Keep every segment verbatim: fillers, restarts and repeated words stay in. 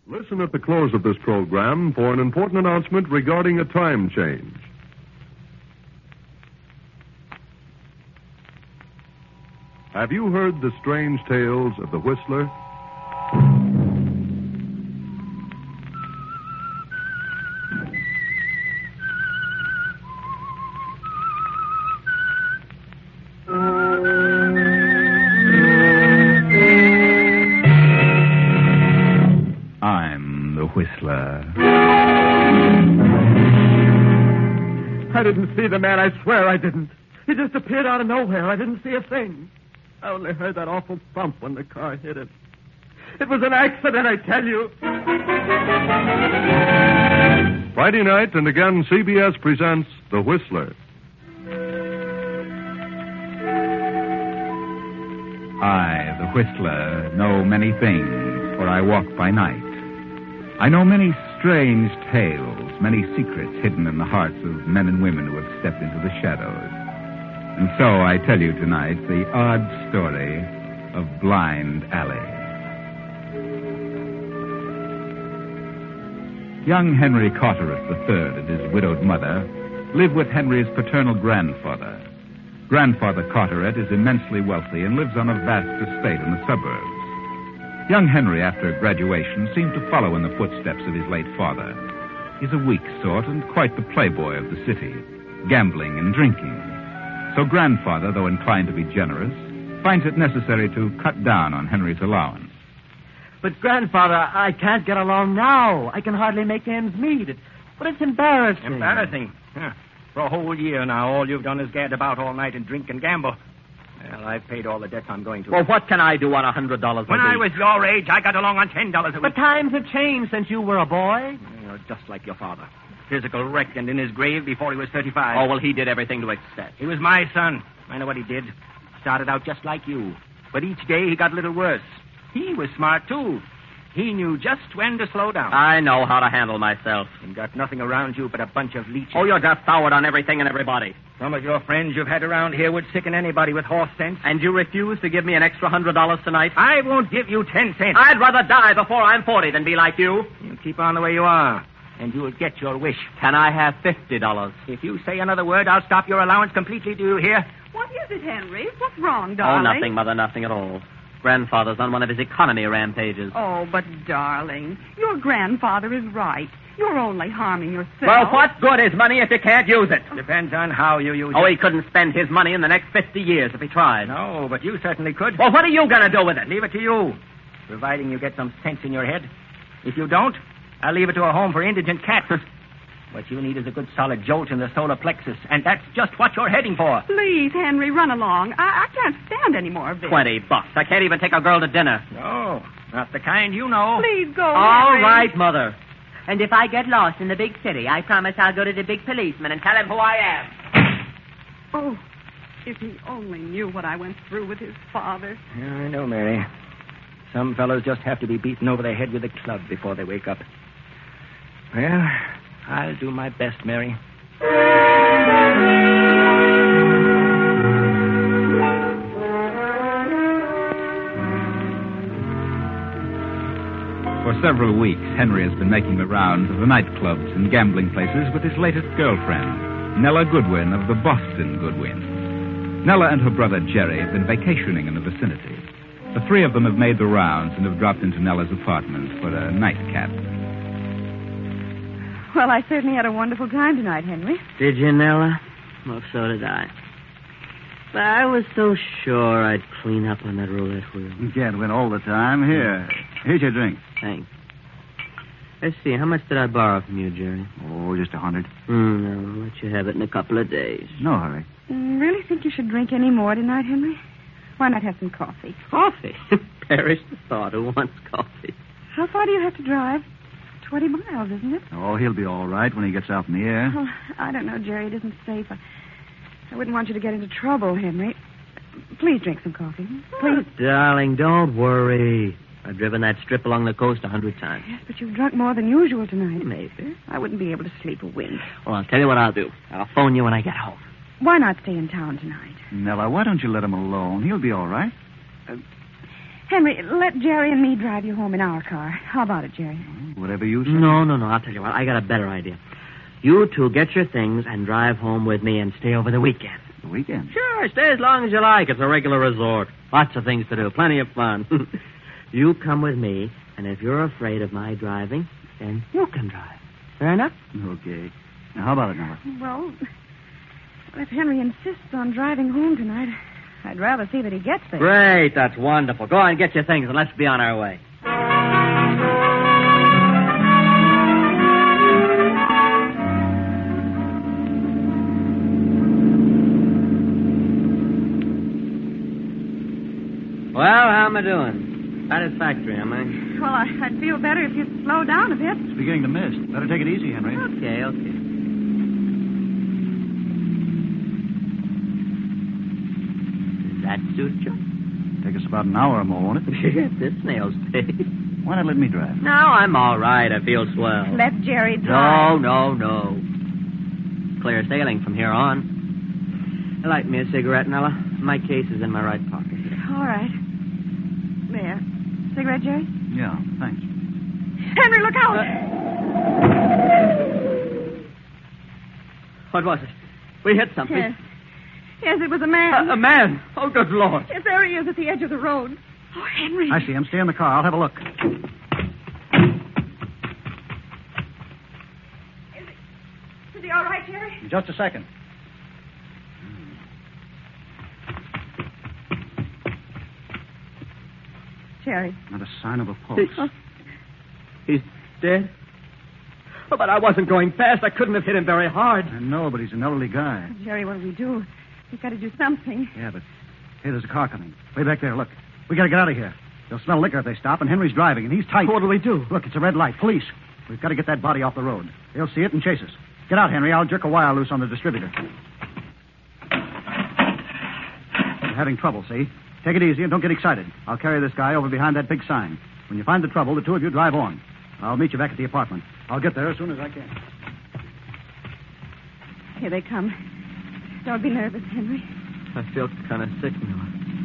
Listen at the close of this program for an important announcement regarding a time change. Have you heard the strange tales of the Whistler? I'm the Whistler. I didn't see the man, I swear I didn't. He just appeared out of nowhere. I didn't see a thing. I only heard that awful thump when the car hit him. It was an accident, I tell you. Friday night, and again, C B S presents The Whistler. I, the Whistler, know many things, for I walk by night. I know many strange tales, many secrets hidden in the hearts of men and women who have stepped into the shadows. And so I tell you tonight the odd story of Blind Alley. Young Henry Carteret the third and his widowed mother live with Henry's paternal grandfather. Grandfather Carteret is immensely wealthy and lives on a vast estate in the suburbs. Young Henry, after graduation, seemed to follow in the footsteps of his late father. He's a weak sort and quite the playboy of the city, gambling and drinking. So grandfather, though inclined to be generous, finds it necessary to cut down on Henry's allowance. But, Grandfather, I can't get along now. I can hardly make ends meet. It, but it's embarrassing. Embarrassing? Huh. For a whole year now, all you've done is gad about all night and drink and gamble. Well, I've paid all the debts I'm going to. Well, what can I do on a hundred dollars a When week? I was your age, I got along on ten dollars a week. But times have changed since you were a boy. You're just like your father. Physical wreck and in his grave before he was thirty-five. Oh, well, he did everything to excess. He was my son. I know what he did. Started out just like you. But each day he got a little worse. He was smart, too. He knew just when to slow down. I know how to handle myself. And got nothing around you but a bunch of leeches. Oh, you're just soured on everything and everybody. Some of your friends you've had around here would sicken anybody with horse sense. And you refuse to give me an extra hundred dollars tonight? I won't give you ten cents. I'd rather die before I'm forty than be like you. You keep on the way you are, and you'll get your wish. Can I have fifty dollars? If you say another word, I'll stop your allowance completely. Do you hear? What is it, Henry? What's wrong, darling? Oh, nothing, Mother, nothing at all. Grandfather's on one of his economy rampages. Oh, but, darling, your grandfather is right. You're only harming yourself. Well, what good is money if you can't use it? Depends on how you use Oh, it. he couldn't spend his money in the next fifty years if he tried. No, but you certainly could. Well, what are you going to do with it? Leave it to you, providing you get some sense in your head. If you don't, I'll leave it to a home for indigent cats. What you need is a good solid jolt in the solar plexus, and that's just what you're heading for. Please, Henry, run along. I, I can't stand any more of this. Twenty bucks. I can't even take a girl to dinner. No, not the kind you know. Please go, All Henry. right, Mother. And if I get lost in the big city, I promise I'll go to the big policeman and tell him who I am. Oh, if he only knew what I went through with his father. Yeah, I know, Mary. Some fellows just have to be beaten over the head with a club before they wake up. Well, I'll do my best, Mary. For several weeks, Henry has been making the rounds of the nightclubs and gambling places with his latest girlfriend, Nella Goodwin of the Boston Goodwins. Nella and her brother Jerry have been vacationing in the vicinity. The three of them have made the rounds and have dropped into Nella's apartment for a nightcap. Well, I certainly had a wonderful time tonight, Henry. Did you, Nella? Well, so did I. But I was so sure I'd clean up on that roulette wheel. You can't win all the time. Here. Here's your drink. Thanks. Let's see, how much did I borrow from you, Jerry? Oh, just a hundred. Mm, no, I'll let you have it in a couple of days. No hurry. You really think you should drink any more tonight, Henry? Why not have some coffee? Coffee? Perish the thought. Who wants coffee? How far do you have to drive? Twenty miles, isn't it? Oh, he'll be all right when he gets out in the air. Oh, I don't know, Jerry. It isn't safe. I, I wouldn't want you to get into trouble, Henry. Please drink some coffee. Please. Oh, darling, don't worry. I've driven that strip along the coast a hundred times. Yes, but you've drunk more than usual tonight. Maybe. I wouldn't be able to sleep a wink. Well, I'll tell you what I'll do. I'll phone you when I get home. Why not stay in town tonight? Nella, why don't you let him alone? He'll be all right. Uh, Henry, let Jerry and me drive you home in our car. How about it, Jerry? Whatever you say. No, no, no. I'll tell you what. I got a better idea. You two get your things and drive home with me and stay over the weekend. The weekend? Sure, stay as long as you like. It's a regular resort. Lots of things to do. Plenty of fun. You come with me, and if you're afraid of my driving, then you can drive. Fair enough? Okay. Now, how about it, Nella? Well, if Henry insists on driving home tonight, I'd rather see that he gets there. Great. That's wonderful. Go on, get your things, and let's be on our way. Well, how am I doing? Satisfactory, am I? Well, I, I'd feel better if you'd slow down a bit. It's beginning to mist. Better take it easy, Henry. Okay, okay. Does that suit you? Take us about an hour or more, won't it? This snail's paid. Why not let me drive? No, I'm all right. I feel swell. Let Jerry No, drive. no, no. Clear sailing from here on. Light me a cigarette, Nella. My case is in my right pocket here. All right. There. Cigarette, Jerry? Yeah, thanks. Henry, look out! What was it? We hit something. Yes. Yes, it was a man. A, a man. Oh, good Lord. Yes, there he is at the edge of the road. Oh, Henry. I see him. Stay in the car. I'll have a look. Is he, is he all right, Jerry? Just a second. Jerry. Not a sign of a pulse. He- oh, he's dead? Oh, but I wasn't going fast. I couldn't have hit him very hard. I know, but he's an elderly guy. Jerry, what do we do? We've got to do something. Yeah, but hey, there's a car coming. Way back there, look. We gotta get out of here. They'll smell liquor if they stop, and Henry's driving, and he's tight. What do we do? Look, it's a red light. Police. We've got to get that body off the road. They'll see it and chase us. Get out, Henry. I'll jerk a wire loose on the distributor. You're having trouble, see? Take it easy and don't get excited. I'll carry this guy over behind that big sign. When you find the trouble, the two of you drive on. I'll meet you back at the apartment. I'll get there as soon as I can. Here they come. Don't be nervous, Henry. I feel kind of sick now.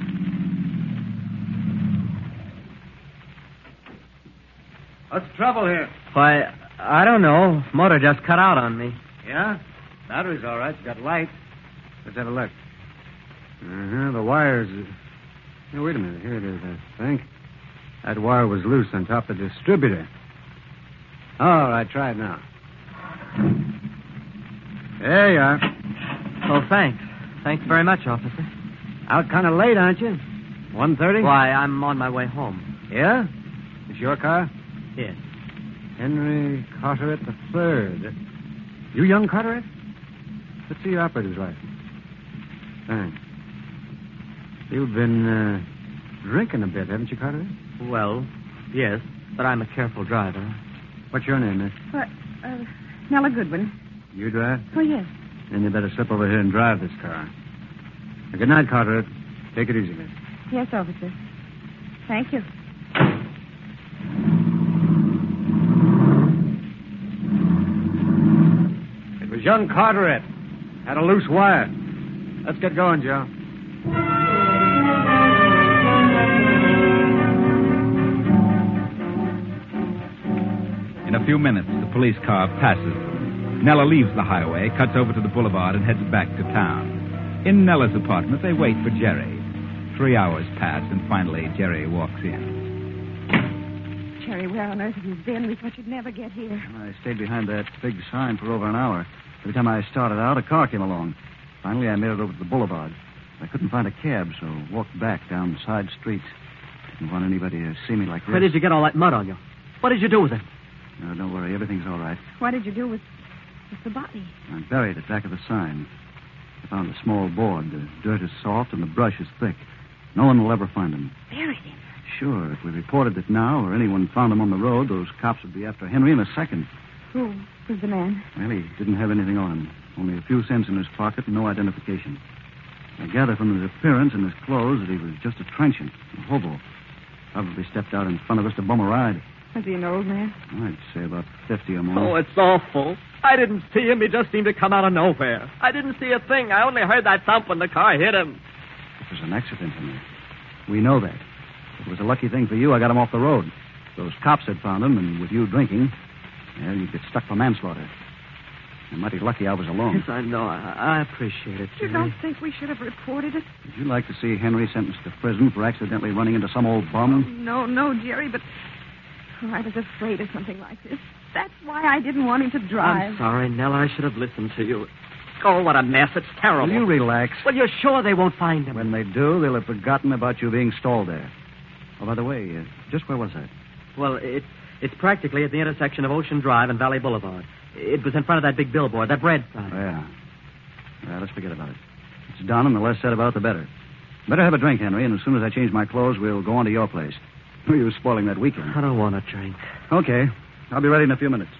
What's the trouble here? Why, I don't know. Motor just cut out on me. Yeah? Battery's all right. It's got light. Let's have a look. Uh-huh. The wire's... Now, wait a minute. Here it is, I think. That wire was loose on top of the distributor. All right, try it now. There you are. Oh, thanks. Thanks very much, officer. Out kind of late, aren't you? one thirty? Why, I'm on my way home. Yeah? It's your car? Yes. Henry Carteret the third. You young Carteret? Let's see your operator's license. Thanks. You've been uh, drinking a bit, haven't you, Carteret? Well, yes, but I'm a careful driver. What's your name, miss? What? Uh, Nella Goodwin. You drive? Oh, yes. Then you better slip over here and drive this car. Now, good night, Carteret. Take it easy, miss. Yes, officer. Thank you. It was young Carteret. Had a loose wire. Let's get going, Joe. In a few minutes, the police car passes them. Nella leaves the highway, cuts over to the boulevard, and heads back to town. In Nella's apartment, they wait for Jerry. Three hours pass, and finally, Jerry walks in. Jerry, where on earth have you been? We thought you'd never get here. I stayed behind that big sign for over an hour. Every time I started out, a car came along. Finally, I made it over to the boulevard. I couldn't find a cab, so walked back down the side streets. Didn't want anybody to see me like this. Where did you get all that mud on you? What did you do with it? No, don't worry. Everything's all right. What did you do with, with the body? I buried it back of the sign. I found a small board. The dirt is soft and the brush is thick. No one will ever find him. Buried him. Sure, if we reported it now or anyone found him on the road, those cops would be after Henry in a second. Who was the man? Well, he didn't have anything on him. Only a few cents in his pocket and no identification. I gather from his appearance and his clothes that he was just a trenchant, a hobo. Probably stepped out in front of us to bum a ride. Was he an old man? I'd say about fifty or more. Oh, it's awful. I didn't see him. He just seemed to come out of nowhere. I didn't see a thing. I only heard that thump when the car hit him. It was an accident, Henry. We know that. It was a lucky thing for you I got him off the road. Those cops had found him, and with you drinking, well, you'd get stuck for manslaughter. I'm mighty lucky I was alone. Yes, I know. I, I appreciate it, You Jerry. don't think we should have reported it? Would you like to see Henry sentenced to prison for accidentally running into some old bum? No, no, Jerry, but oh, I was afraid of something like this. That's why I didn't want him to drive. I'm sorry, Nell. I should have listened to you. Oh, what a mess. It's terrible. Will you relax? Well, you're sure they won't find him? When they do, they'll have forgotten about you being stalled there. Oh, by the way, uh, just where was that? Well, it, it's practically at the intersection of Ocean Drive and Valley Boulevard. It was in front of that big billboard, that bread sign. Oh, yeah. Well, let's forget about it. It's done, and the less said about it, the better. Better have a drink, Henry, and as soon as I change my clothes, we'll go on to your place. You were spoiling that weekend. I don't want a drink. Okay. I'll be ready in a few minutes.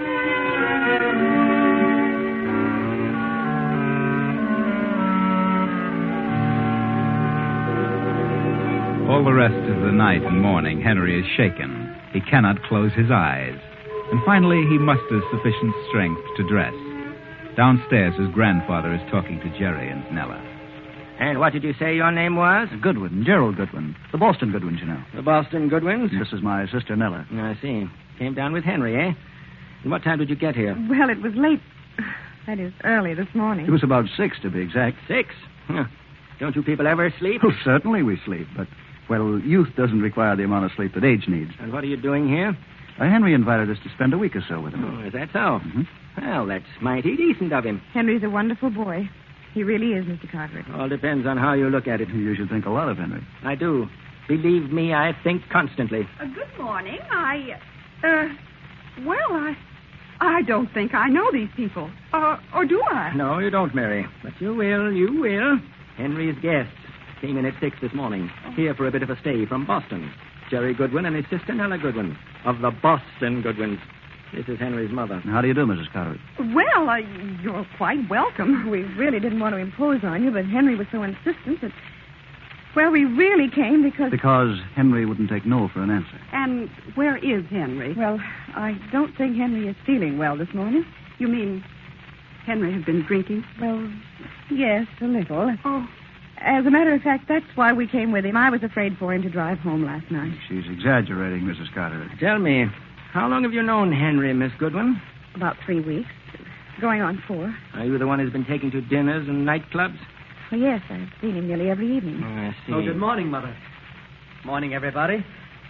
All the rest of the night and morning, Henry is shaken. He cannot close his eyes. And finally, he musters sufficient strength to dress. Downstairs, his grandfather is talking to Jerry and Nella. And what did you say your name was? Goodwin, Gerald Goodwin. The Boston Goodwins, you know. The Boston Goodwins? This is my sister, Nella. I see. Came down with Henry, eh? And what time did you get here? Well, it was late. That is, early this morning. It was about six, to be exact. Six? Huh. Don't you people ever sleep? Oh, certainly we sleep, but, well, youth doesn't require the amount of sleep that age needs. And what are you doing here? Uh, Henry invited us to spend a week or so with him. Oh, is that so? Mm-hmm. Well, that's mighty decent of him. Henry's a wonderful boy. He really is, Mister Carteret. All depends on how you look at it. You should think a lot of Henry. I do. Believe me, I think constantly. Uh, good morning. I, uh, well, I, I don't think I know these people. Uh, or do I? No, you don't, Mary. But you will, you will. Henry's guests came in at six this morning, here for a bit of a stay from Boston. Jerry Goodwin and his sister Nella Goodwin, of the Boston Goodwins. This is Henry's mother. How do you do, Missus Carteret? Well, uh, you're quite welcome. We really didn't want to impose on you, but Henry was so insistent that, well, we really came because... Because Henry wouldn't take no for an answer. And where is Henry? Well, I don't think Henry is feeling well this morning. You mean Henry has been drinking? Well, yes, a little. Oh. As a matter of fact, that's why we came with him. I was afraid for him to drive home last night. She's exaggerating, Missus Carteret. Tell me, how long have you known Henry, Miss Goodwin? About three weeks. Going on four. Are you the one who's been taking to dinners and nightclubs? Well, yes, I've seen him nearly every evening. Oh, I see. Oh, good morning, Mother. Morning, everybody.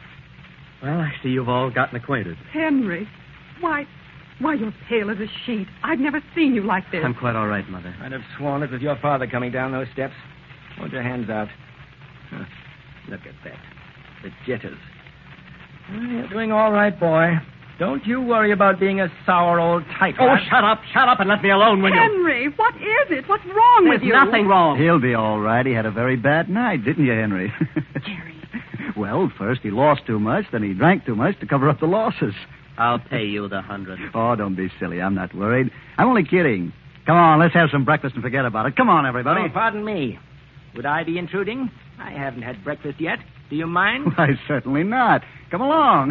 Well, I see you've all gotten acquainted. Henry. Why, why, you're pale as a sheet. I've never seen you like this. I'm quite all right, Mother. I'd have sworn it was your father coming down those steps. Hold your hands out. Huh. Look at that. The jitters. Well, you're doing all right, boy. Don't you worry about being a sour old tyke. Oh, shut up. Shut up and let me alone, will you? Henry, what is it? What's wrong There's with you? nothing wrong. He'll be all right. He had a very bad night, didn't you, Henry? Jerry. Well, first he lost too much, then he drank too much to cover up the losses. I'll pay you the hundred. Oh, don't be silly. I'm not worried. I'm only kidding. Come on, let's have some breakfast and forget about it. Come on, everybody. Oh, pardon me. Would I be intruding? I haven't had breakfast yet. Do you mind? Why, certainly not. Come along.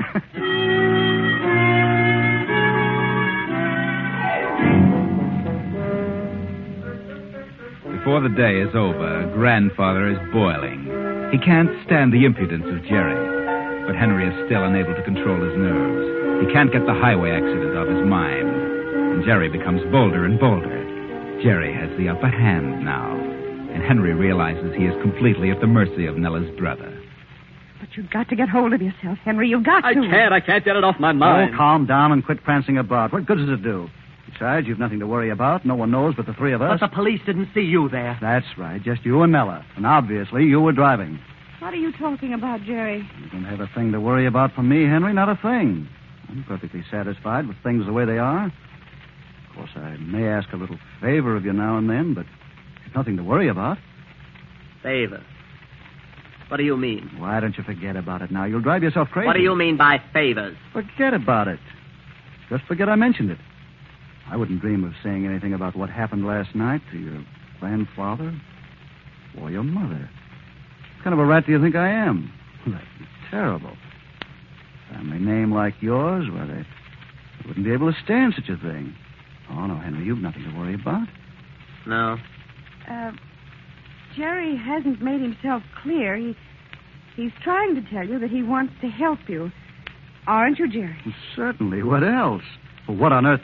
Before the day is over, Grandfather is boiling. He can't stand the impudence of Jerry, but Henry is still unable to control his nerves. He can't get the highway accident off his mind, and Jerry becomes bolder and bolder. Jerry has the upper hand now, and Henry realizes he is completely at the mercy of Nella's brother. But you've got to get hold of yourself, Henry. You've got to. I can't. I can't get it off my mind. Oh, calm down and quit prancing about. What good does it do? Besides, you've nothing to worry about. No one knows but the three of us. But the police didn't see you there. That's right. Just you and Nella. And obviously, you were driving. What are you talking about, Jerry? You don't have a thing to worry about from me, Henry. Not a thing. I'm perfectly satisfied with things the way they are. Of course, I may ask a little favor of you now and then, but there's nothing to worry about. Favor? What do you mean? Why don't you forget about it now? You'll drive yourself crazy. What do you mean by favors? Forget about it. Just forget I mentioned it. I wouldn't dream of saying anything about what happened last night to your grandfather or your mother. What kind of a rat do you think I am? That'd be terrible. Family name like yours, well, they, they wouldn't be able to stand such a thing. Oh, no, Henry, you've nothing to worry about. No. Uh, Jerry hasn't made himself clear. He, he's trying to tell you that he wants to help you. Aren't you, Jerry? Certainly. What else? Well, what on earth?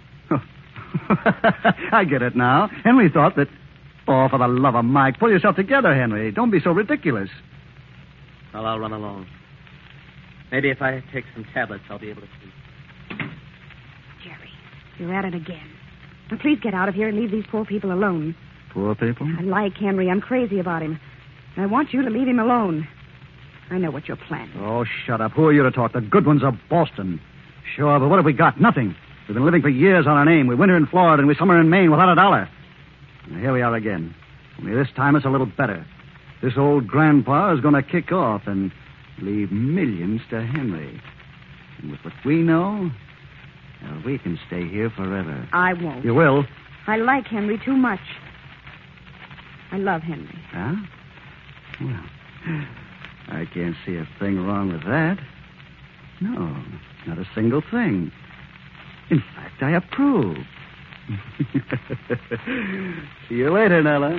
I get it now. Henry thought that... Oh, for the love of Mike, pull yourself together, Henry. Don't be so ridiculous. Well, I'll run along. Maybe if I take some tablets, I'll be able to sleep. Jerry, you're at it again. Now, please get out of here and leave these poor people alone. Poor people? I like Henry. I'm crazy about him. And I want you to leave him alone. I know what you're planning. Oh, shut up. Who are you to talk? The good ones of Boston. Sure, but what have we got? Nothing. We've been living for years on our name. We winter in Florida and we summer in Maine without a dollar. And here we are again. Only this time it's a little better. This old grandpa is going to kick off and leave millions to Henry. And with what we know, well, we can stay here forever. I won't. You will? I like Henry too much. I love Henry. Huh? Well, I can't see a thing wrong with that. No, not a single thing. In fact, I approve. See you later, Nella.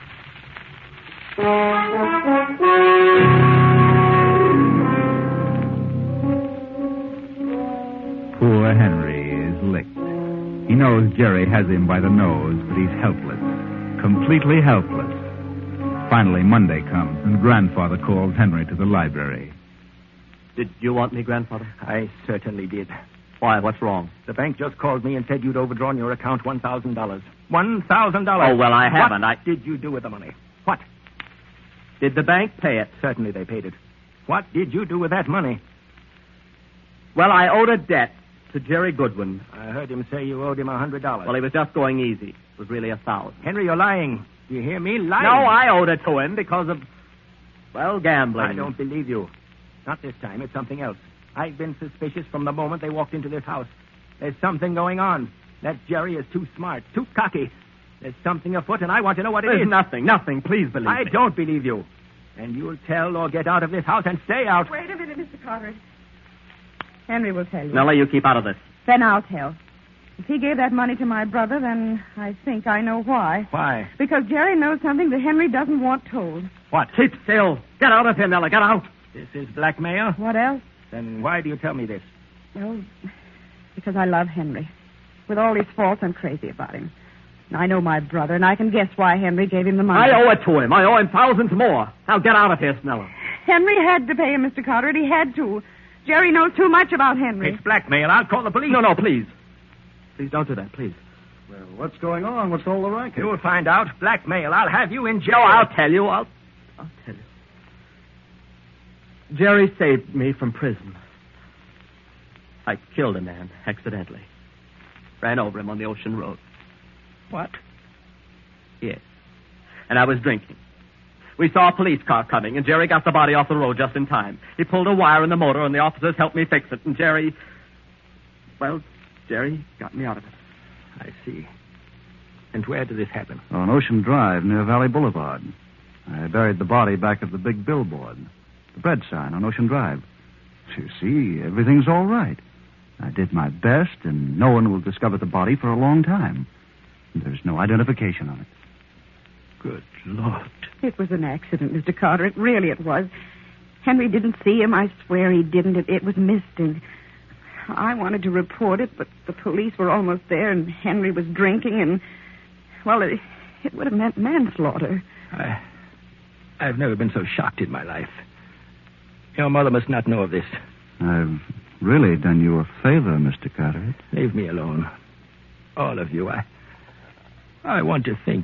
Poor Henry is licked. He knows Jerry has him by the nose, but he's helpless. Completely helpless. Finally, Monday comes, and Grandfather calls Henry to the library. Did you want me, Grandfather? I certainly did. Why, what's wrong? The bank just called me and said you'd overdrawn your account one thousand dollars. one thousand dollars. Oh, well, I haven't. What I... did you do with the money? What? Did the bank pay it? Certainly they paid it. What did you do with that money? Well, I owed a debt to Jerry Goodwin. I heard him say you owed him one hundred dollars. Well, he was just going easy. It was really a thousand. Henry, you're lying. Do you hear me? Lying. No, I owed it to him because of, well, gambling. I don't believe you. Not this time. It's something else. I've been suspicious from the moment they walked into this house. There's something going on. That Jerry is too smart, too cocky. There's something afoot, and I want to know what it There's is. nothing, nothing. Please believe I me. don't believe you. And you'll tell or get out of this house and stay out. Wait a minute, Mister Carter. Henry will tell you. Nella, you keep out of this. Then I'll tell. If he gave that money to my brother, then I think I know why. Why? Because Jerry knows something that Henry doesn't want told. What? Keep still. Get out of here, Nella. Get out. This is blackmail? What else? Then why do you tell me this? Well, because I love Henry. With all his faults, I'm crazy about him. I know my brother, and I can guess why Henry gave him the money. I owe it to him. I owe him thousands more. Now get out of here, Snella. Henry had to pay him, Mister Carter. He had to. Jerry knows too much about Henry. It's blackmail. I'll call the police. No, no, please. Please don't do that, please. Well, what's going on? What's all the racket? You'll find out. Blackmail. I'll have you in jail. No, I'll tell you. I'll, I'll tell you. Jerry saved me from prison. I killed a man accidentally. Ran over him on the ocean road. What? Yes. And I was drinking. We saw a police car coming, and Jerry got the body off the road just in time. He pulled a wire in the motor, and the officers helped me fix it. And Jerry... Well, Jerry got me out of it. I see. And where did this happen? On Ocean Drive near Valley Boulevard. I buried the body back of the big billboard. The bread sign on Ocean Drive. So you see, everything's all right. I did my best, and no one will discover the body for a long time. There's no identification on it. Good Lord. It was an accident, Mister Carter. It really it was. Henry didn't see him. I swear he didn't. It, it was misting. I wanted to report it, but the police were almost there, and Henry was drinking, and, well, it, it would have meant manslaughter. I, I've never been so shocked in my life. Your mother must not know of this. I've really done you a favor, Mister Carteret. Leave me alone. All of you. I, I want to think.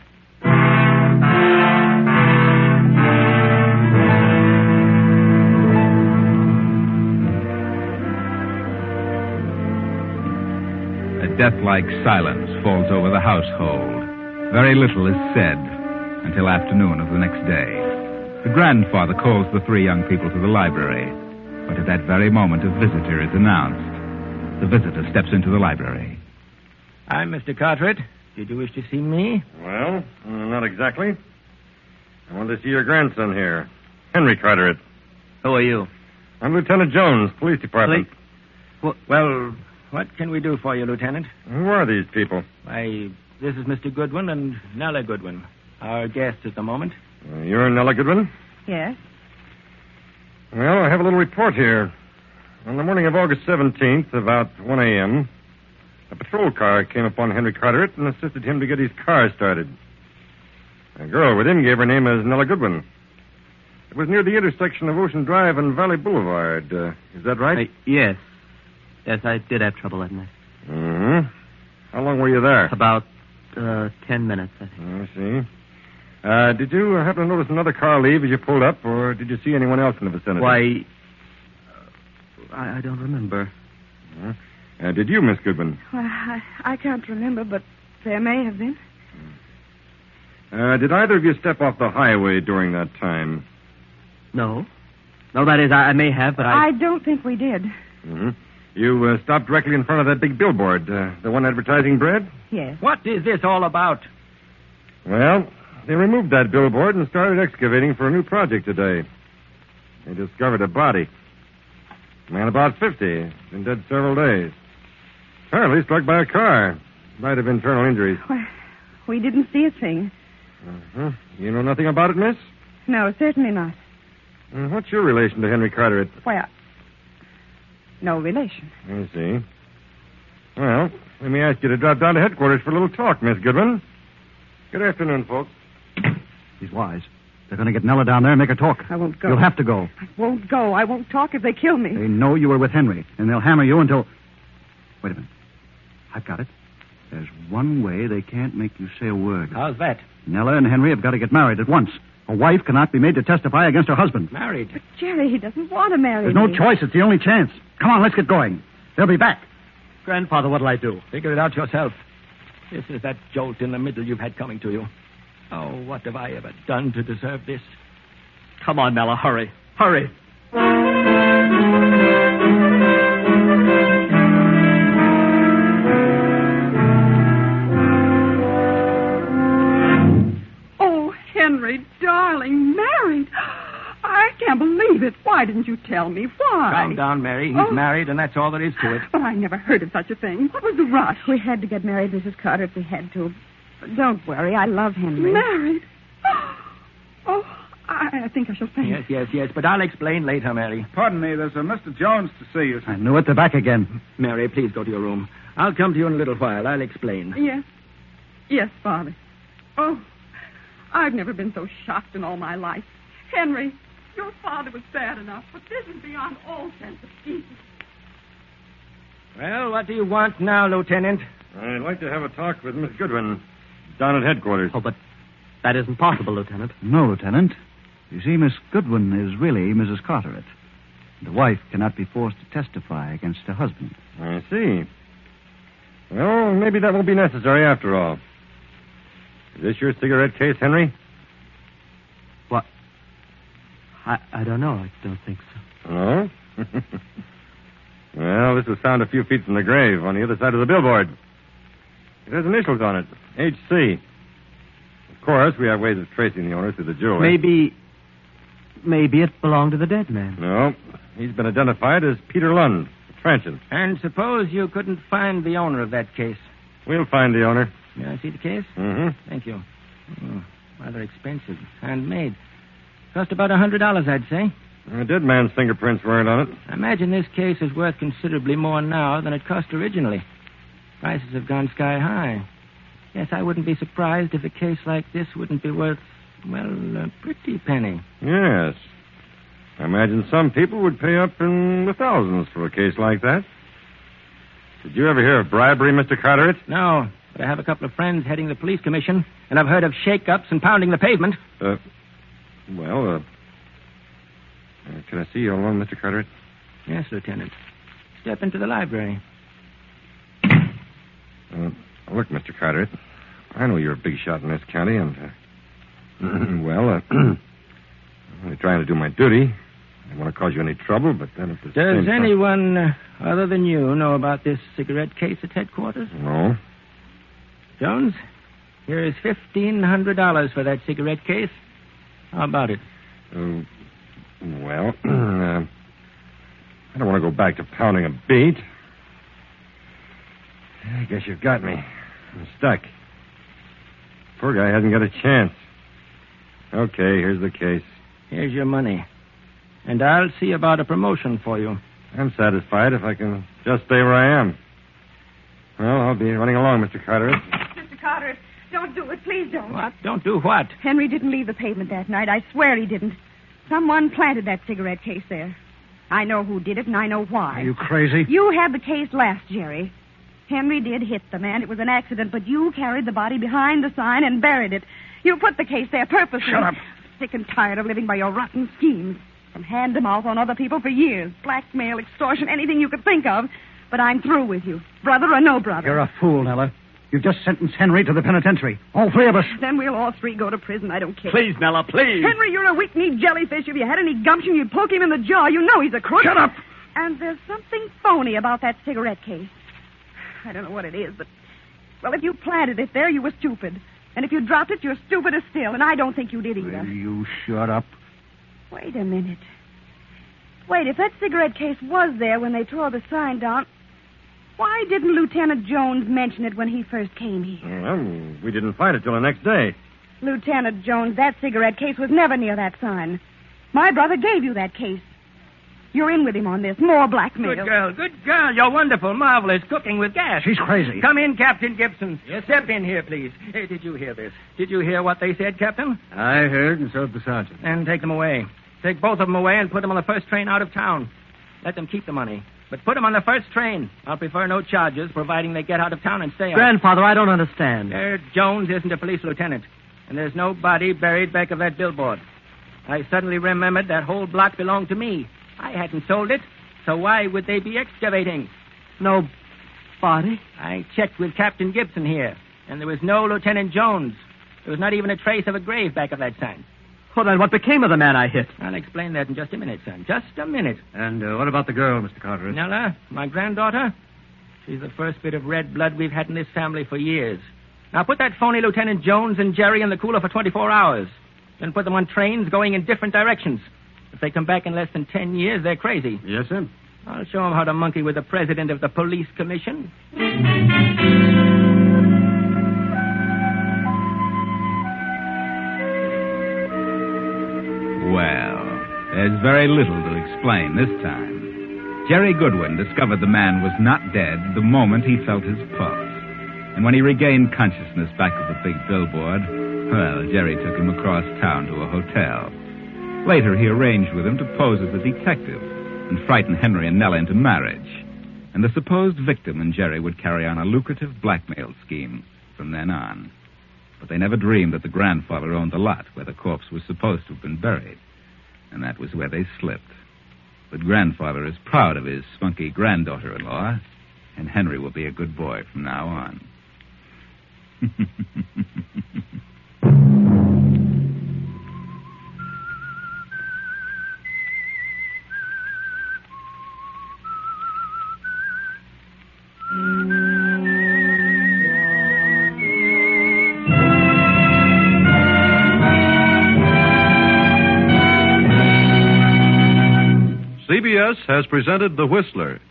A death-like silence falls over the household. Very little is said until afternoon of the next day. The grandfather calls the three young people to the library, but at that very moment a visitor is announced. The visitor steps into the library. I'm Mister Carteret. Did you wish to see me? Well, uh, not exactly. I want to see your grandson here, Henry Carteret. Who are you? I'm Lieutenant Jones, Police Department. Well, well, what can we do for you, Lieutenant? Who are these people? Why, this is Mister Goodwin and Nella Goodwin, our guests at the moment. Uh, you're Nella Goodwin? Yes? Well, I have a little report here. On the morning of August seventeenth, about one a.m., a patrol car came upon Henry Carteret and assisted him to get his car started. A girl within gave her name as Nella Goodwin. It was near the intersection of Ocean Drive and Valley Boulevard. Uh, is that right? Uh, yes. Yes, I did have trouble that night. Mm-hmm. How long were you there? About uh, ten minutes, I think. I see. Uh, did you happen to notice another car leave as you pulled up, or did you see anyone else in the vicinity? Why, uh, I, I don't remember. Uh, uh, did you, Miss Goodwin? Well, I, I can't remember, but there may have been. Uh, did either of you step off the highway during that time? No. No, that is, I, I may have, but I... I don't think we did. Mm-hmm. You uh, stopped directly in front of that big billboard, uh, the one advertising bread? Yes. What is this all about? Well, they removed that billboard and started excavating for a new project today. They discovered a body. A man about fifty, been dead several days. Apparently struck by a car. Might have internal injuries. Well, we didn't see a thing. Uh-huh. You know nothing about it, miss? No, certainly not. Uh, what's your relation to Henry Carteret? Well, no relation. I see. Well, let me ask you to drop down to headquarters for a little talk, Miss Goodwin. Good afternoon, folks. He's wise. They're going to get Nella down there and make her talk. I won't go. You'll have to go. I won't go. I won't talk if they kill me. They know you were with Henry, and they'll hammer you until... Wait a minute. I've got it. There's one way they can't make you say a word. How's that? Nella and Henry have got to get married at once. A wife cannot be made to testify against her husband. Married? But, Jerry, he doesn't want to marry There's me. no choice. It's the only chance. Come on, let's get going. They'll be back. Grandfather, what'll I do? Figure it out yourself. This is that jolt in the middle you've had coming to you. Oh, what have I ever done to deserve this? Come on, Nella, hurry. Hurry. Oh, Henry, darling, married. I can't believe it. Why didn't you tell me? Why? Calm down, Mary. He's Oh. married, and that's all there is to it. But I never heard of such a thing. What was the rush? We had to get married, Missus Carter, if we had to. But don't worry. I love Henry. Married? Oh, I, I think I shall faint. Yes, yes, yes, but I'll explain later, Mary. Pardon me, there's a Mister Jones to see you. I knew it. They're back again. Mary, please go to your room. I'll come to you in a little while. I'll explain. Yes. Yes, Father. Oh, I've never been so shocked in all my life. Henry, your father was bad enough, but this is beyond all sense of decency. Well, what do you want now, Lieutenant? I'd like to have a talk with Miss Goodwin down at headquarters. Oh, but that isn't possible, Lieutenant. No, Lieutenant. You see, Miss Goodwin is really Missus Carteret. The wife cannot be forced to testify against her husband. I see. Well, maybe that won't be necessary after all. Is this your cigarette case, Henry? What? I, I don't know. I don't think so. No? Well, this was found a few feet from the grave on the other side of the billboard. It has initials on it. H C. Of course, we have ways of tracing the owner through the jewelry. Maybe... Maybe it belonged to the dead man. No. He's been identified as Peter Lund, a transient. And suppose you couldn't find the owner of that case. We'll find the owner. May I see the case? Mm-hmm. Thank you. Oh, rather expensive. Handmade. Cost about a hundred dollars, I'd say. The dead man's fingerprints weren't on it. I imagine this case is worth considerably more now than it cost originally. Prices have gone sky high. Yes, I wouldn't be surprised if a case like this wouldn't be worth, well, a pretty penny. Yes. I imagine some people would pay up in the thousands for a case like that. Did you ever hear of bribery, Mister Carteret? No, but I have a couple of friends heading the police commission, and I've heard of shake-ups and pounding the pavement. Uh, well, uh, uh, can I see you alone, Mister Carteret? Yes, Lieutenant. Step into the library. Uh, look, Mister Carteret, I know you're a big shot in this county, and, uh, well, uh, I'm only trying to do my duty. I don't want to cause you any trouble, but then at the Does same time... anyone uh, other than you know about this cigarette case at headquarters? No. Jones, here is fifteen hundred dollars for that cigarette case. How about it? Uh, well, uh, I don't want to go back to pounding a beat. I guess you've got me. I'm stuck. Poor guy hasn't got a chance. Okay, here's the case. Here's your money. And I'll see about a promotion for you. I'm satisfied if I can just stay where I am. Well, I'll be running along, Mister Carteret. Mister Carteret, don't do it. Please don't. What? Don't do what? Henry didn't leave the pavement that night. I swear he didn't. Someone planted that cigarette case there. I know who did it, and I know why. Are you crazy? You had the case last, Jerry. Henry did hit the man. It was an accident, but you carried the body behind the sign and buried it. You put the case there purposely. Shut up. Sick and tired of living by your rotten schemes. From hand to mouth on other people for years. Blackmail, extortion, anything you could think of. But I'm through with you. Brother or no brother. You're a fool, Nella. You've just sentenced Henry to the penitentiary. All three of us. Then we'll all three go to prison. I don't care. Please, Nella, please. Henry, you're a weak-kneed jellyfish. If you had any gumption, you'd poke him in the jaw. You know he's a crook. Shut up. And there's something phony about that cigarette case. I don't know what it is, but... Well, if you planted it there, you were stupid. And if you dropped it, you're stupider still. And I don't think you did either. Will you shut up? Wait a minute. Wait, if that cigarette case was there when they tore the sign down... Why didn't Lieutenant Jones mention it when he first came here? Well, we didn't find it till the next day. Lieutenant Jones, that cigarette case was never near that sign. My brother gave you that case. You're in with him on this. More blackmail. Good girl, good girl. You're wonderful, marvelous, cooking with gas. She's crazy. Come in, Captain Gibson. Yes, Step in here, please. Hey, did you hear this? Did you hear what they said, Captain? I heard, and so did the sergeant. And take them away. Take both of them away and put them on the first train out of town. Let them keep the money. But put them on the first train. I'll prefer no charges, providing they get out of town and stay out. Grandfather, I don't understand. There, Jones isn't a police lieutenant. And there's no body buried back of that billboard. I suddenly remembered that whole block belonged to me. I hadn't sold it, so why would they be excavating? No body? I checked with Captain Gibson here, and there was no Lieutenant Jones. There was not even a trace of a grave back of that sign. Well, then what became of the man I hit? I'll explain that in just a minute, son. Just a minute. And uh, what about the girl, Mister Carteret? Nella, my granddaughter? She's the first bit of red blood we've had in this family for years. Now put that phony Lieutenant Jones and Jerry in the cooler for twenty-four hours. Then put them on trains going in different directions. If they come back in less than ten years, they're crazy. Yes, sir. I'll show them how to monkey with the president of the police commission. Well, there's very little to explain this time. Jerry Goodwin discovered the man was not dead the moment he felt his pulse. And when he regained consciousness back of the big billboard, well, Jerry took him across town to a hotel. Later, he arranged with him to pose as a detective and frighten Henry and Nella into marriage. And the supposed victim and Jerry would carry on a lucrative blackmail scheme from then on. But they never dreamed that the grandfather owned the lot where the corpse was supposed to have been buried. And that was where they slipped. But grandfather is proud of his spunky granddaughter-in-law, and Henry will be a good boy from now on. C B S has presented The Whistler.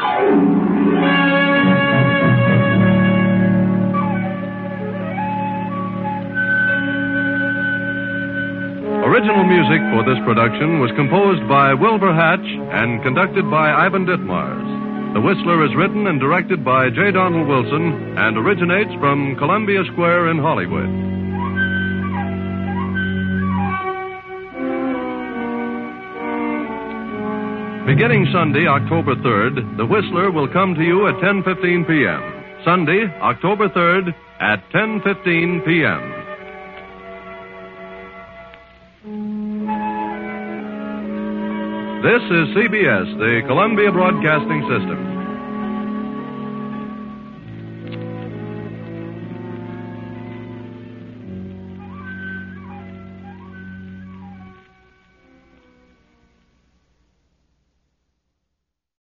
Original music for this production was composed by Wilbur Hatch and conducted by Ivan Ditmars. The Whistler is written and directed by J. Donald Wilson and originates from Columbia Square in Hollywood. Beginning Sunday, October third, The Whistler will come to you at ten fifteen p.m. Sunday, October third at ten fifteen p.m. This is C B S, the Columbia Broadcasting System.